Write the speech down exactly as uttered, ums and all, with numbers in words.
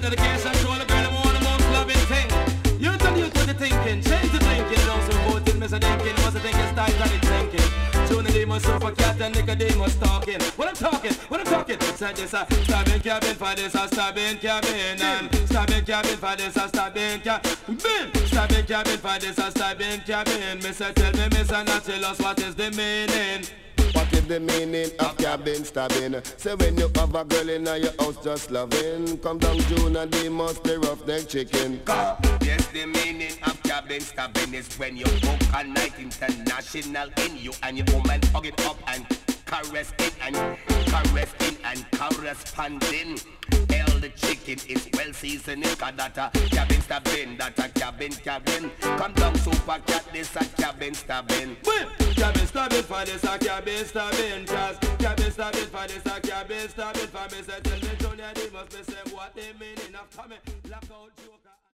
dedication, show the girl them want the most loving thing. You tell you what you thinking, change the thinking. Don't support it, Mister Thinking, must think it's Titanic sinking. Tune the demon, super cat and Nicodemus talking. What I'm talking, what I'm talking. Say this a stabbing cabin for this a stabbing cabin. And stabbing cabin for this a stabbing cabin. Stabbing cabin for this a stabbing cabin. Mister tell me, Mister Not tell us what is the meaning. What is the meaning of cabin stabbing? Say when you have a girl in your house just loving, come down June and they must be roughneck chicken. Yes, the meaning of cabin stabbing is when you book a night international in you and your woman hug it up and caress it and caress it and corresponding. Hell, the chicken is well seasoned, cause that a cabin stabbing, that a cabin cabin. Come down super cat, this a cabin stabbing. Cabin stabbing for this a cabin stabbing. Cause cabin stabbing for this a cabin stabbing. For me say tell me Junior, they must be say what they meaning of coming. Lock out joker.